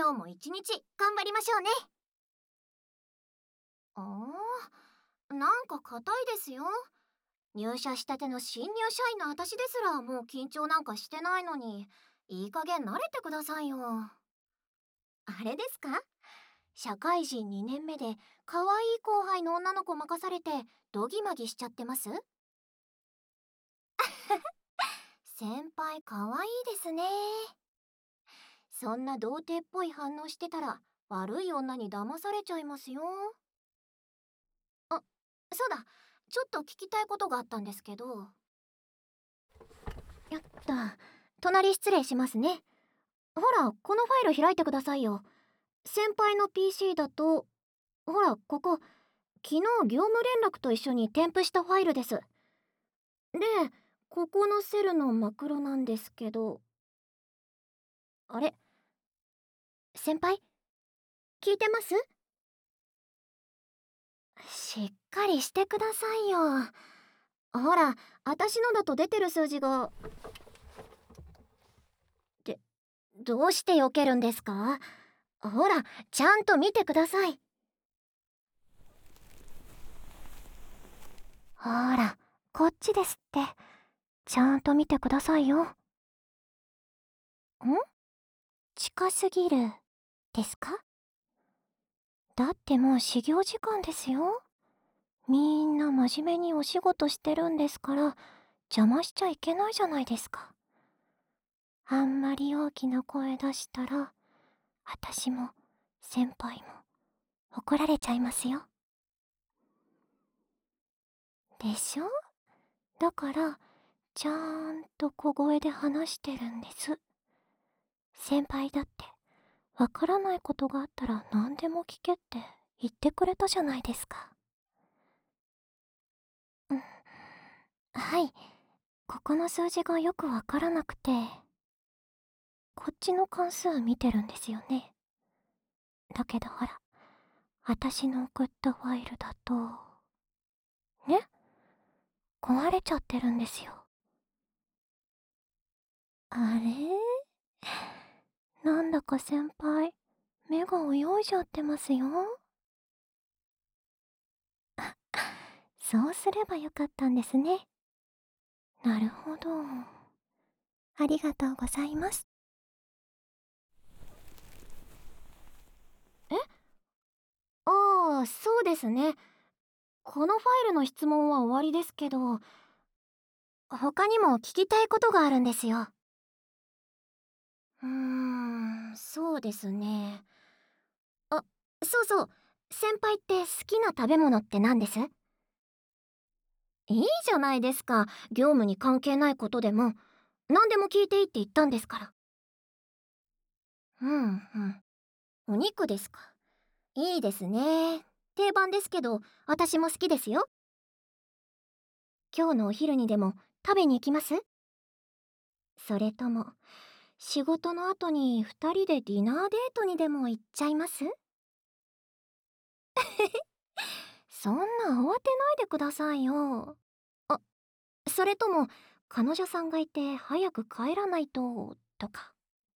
今日も一日頑張りましょうね。なんか硬いですよ。入社したての新入社員の私ですらもう緊張なんかしてないのに、いい加減慣れてくださいよ。あれですか？社会人2年目で可愛い後輩の女の子任されてドギマギしちゃってます？先輩可愛いですね。そんな童貞っぽい反応してたら悪い女に騙されちゃいますよ。あ、そうだ、ちょっと聞きたいことがあったんですけど。やった。隣失礼しますね。ほら、このファイル開いてくださいよ。先輩の PC だと、ほら、ここ、昨日業務連絡と一緒に添付したファイルです。で、ここのセルのマクロなんですけど、あれ、先輩、聞いてます？しっかりしてくださいよ。ほら、私のだと出てる数字が。で、どうして避けるんですか？ほら、ちゃんと見てください。ほら、こっちですって。ちゃんと見てくださいよ。近すぎるですか？だってもう始業時間ですよ。みんな真面目にお仕事してるんですから、邪魔しちゃいけないじゃないですか。あんまり大きな声出したら、私も先輩も怒られちゃいますよ。でしょ？だから、ちゃんと小声で話してるんです。先輩だって、わからないことがあったら何でも聞けって言ってくれたじゃないですか。うん、はい。ここの数字がよくわからなくて、こっちの関数見てるんですよね。だけどほら、私の送ったファイルだと、ね、壊れちゃってるんですよ。あれ？なんだか先輩、目が泳いじゃってますよ。そうすればよかったんですね。なるほど。ありがとうございます。え？ああ、そうですね。このファイルの質問は終わりですけど、他にも聞きたいことがあるんですよ。そうですね。あ、そうそう。先輩って好きな食べ物って何です？いいじゃないですか。業務に関係ないことでも。何でも聞いていいって言ったんですから。うんうん。お肉ですか。いいですね。定番ですけど、私も好きですよ。今日のお昼にでも食べに行きます？それとも、仕事の後に二人でディナーデートにでも行っちゃいます？そんな慌てないでくださいよ。あ、それとも、彼女さんがいて早く帰らないと、とか。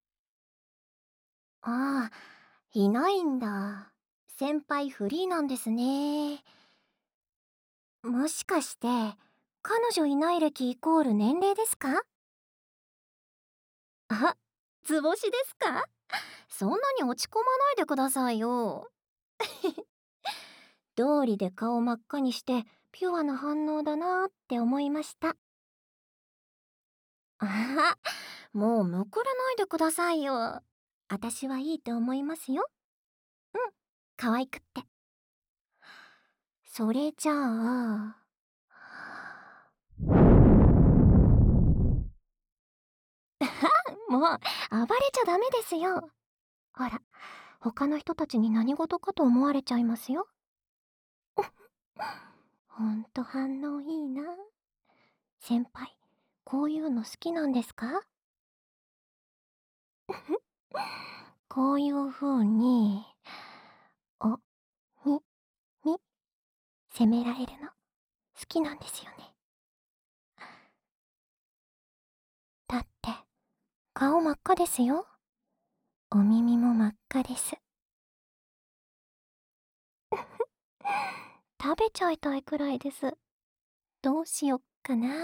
ああ、いないんだ。先輩フリーなんですね。もしかして、彼女いない歴イコール年齢ですか？あ、図星ですか？そんなに落ち込まないでくださいよ。道理で顔真っ赤にしてピュアな反応だなって思いました。ああ、もうむくらないでくださいよ。私はいいと思いますよ。うん、可愛くって。それじゃあ、もう暴れちゃダメですよ。ほら、他の人たちに何事かと思われちゃいますよ。ほんと反応いいな。先輩、こういうの好きなんですか？こういう風に、お、み、み、責められるの好きなんですよね。だって、顔真っ赤ですよ。 お耳も真っ赤です。食べちゃいたいくらいです。どうしよっかな。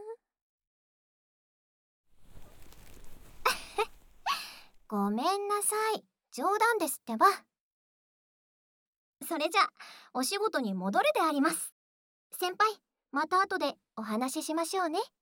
ごめんなさい。冗談ですってば。それじゃ、お仕事に戻るであります。先輩、また後でお話ししましょうね。